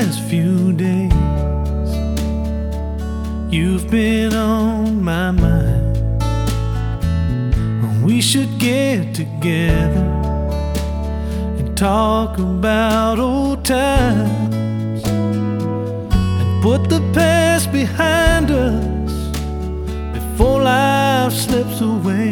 last few days, you've been on my mind. We should get together and talk about old times and put the past behind us before life slips away.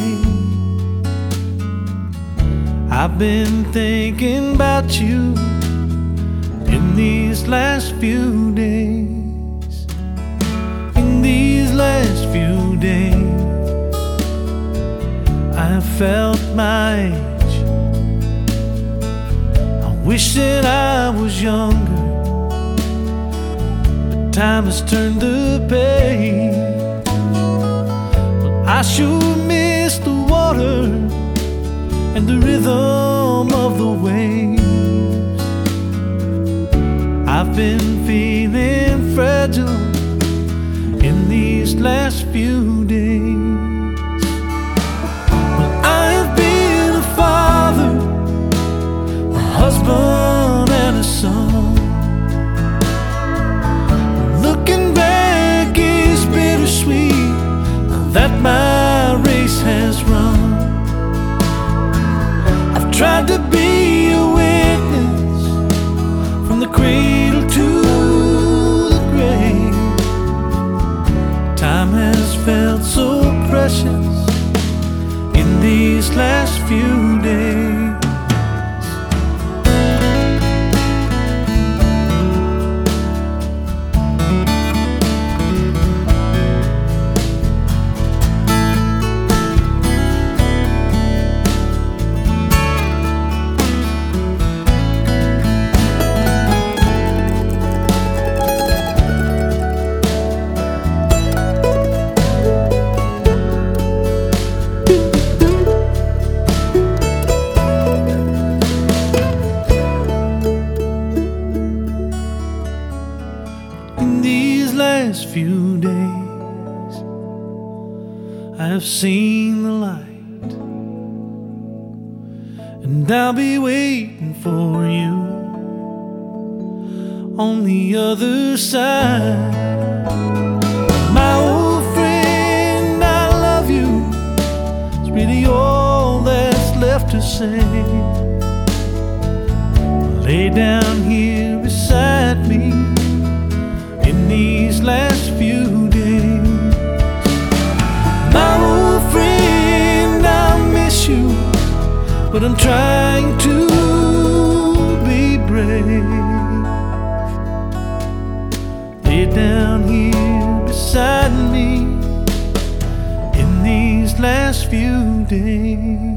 I've been thinking about you in these last few days. In these last few days, I have felt my age. I wish that I was younger, but time has turned the page. But I sure miss the water and the rhythm of the waves. I've been feeling fragile in these last few days. Well, I have been a father, a husband and a son. Looking back is bittersweet, now that my race has run. I've tried to be a witness from the cradle to the grave. Time has felt so precious in these last few days. In these last few days, I have seen the light, and I'll be waiting for you on the other side. My old friend, I love you. It's really all that's left to say. Lay down here beside me in these last few days. My old friend, I miss you, but I'm trying to be brave. Lay down here beside me in these last few days.